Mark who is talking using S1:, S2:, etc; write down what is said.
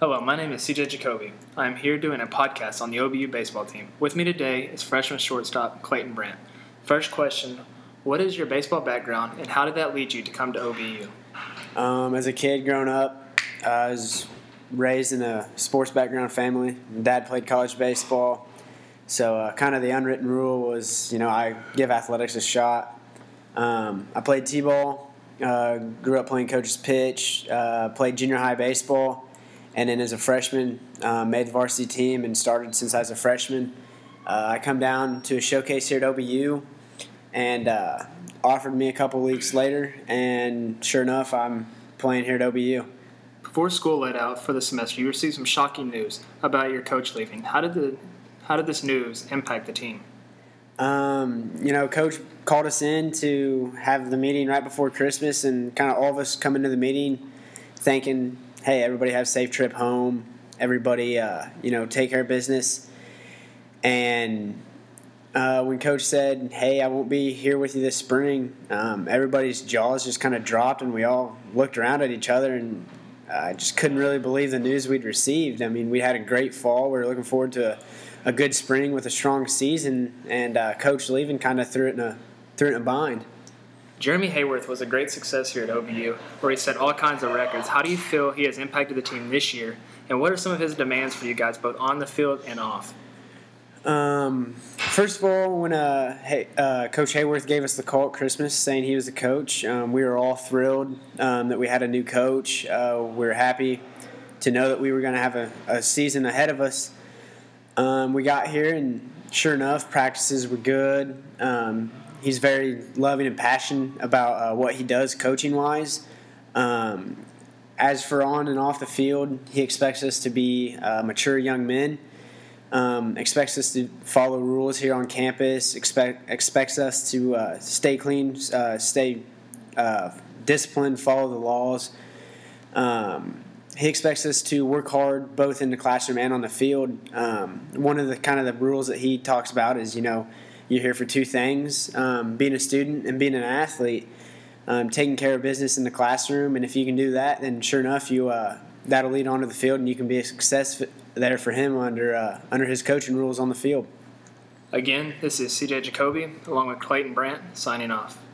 S1: Hello, my name is CJ Jacoby. I am here doing a podcast on the OBU baseball team. With me today is freshman shortstop Clayton Brandt. First question, what is your baseball background and how did that lead you to come to OBU?
S2: As a kid growing up, I was raised in a sports background family. Dad played college baseball, so kind of the unwritten rule was, I give athletics a shot. I played t-ball, grew up playing coach's pitch, played junior high baseball, and then as a freshman, made the varsity team and started since I was a freshman. I come down to a showcase here at OBU and offered me a couple weeks later, and sure enough, I'm playing here at OBU.
S1: Before school let out for the semester, you received some shocking news about your coach leaving. How did this news impact the team?
S2: Coach called us in to have the meeting right before Christmas, and kind of all of us come into the meeting thinking, hey, everybody have a safe trip home. Everybody, take care of business. And when Coach said, hey, I won't be here with you this spring, everybody's jaws just kind of dropped, and we all looked around at each other and just couldn't really believe the news we'd received. I mean, we had a great fall. We were looking forward to a good spring with a strong season, and Coach leaving kind of threw it in a bind.
S1: Jeremy Hayworth was a great success here at OBU, where he set all kinds of records. How do you feel he has impacted the team this year, and what are some of his demands for you guys, both on the field and off?
S2: First of all, when Coach Hayworth gave us the call at Christmas saying he was the coach, we were all thrilled that we had a new coach. We were happy to know that we were going to have a season ahead of us. We got here, and sure enough, practices were good. He's very loving and passionate about what he does coaching-wise. As for on and off the field, he expects us to be mature young men. Expects us to follow rules here on campus. Expects us to stay clean, stay disciplined, follow the laws. He expects us to work hard both in the classroom and on the field. One of the rules that he talks about is, you're here for two things, being a student and being an athlete, taking care of business in the classroom. And if you can do that, then sure enough, that'll lead onto the field, and you can be a success there for him under his coaching rules on the field.
S1: Again, this is CJ Jacoby along with Clayton Brandt signing off.